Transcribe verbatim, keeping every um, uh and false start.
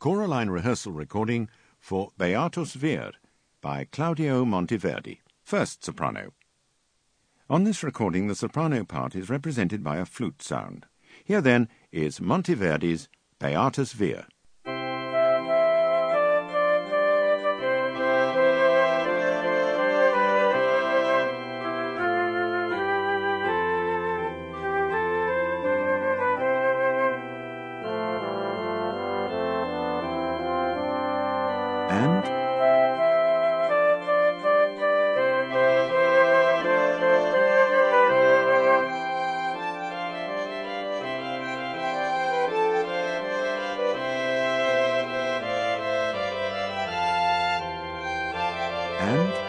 choraline rehearsal recording for Beatus Vir by Claudio Monteverdi, first soprano. On this recording, the soprano part is represented by a flute sound. Here, then, is Monteverdi's Beatus Vir. And and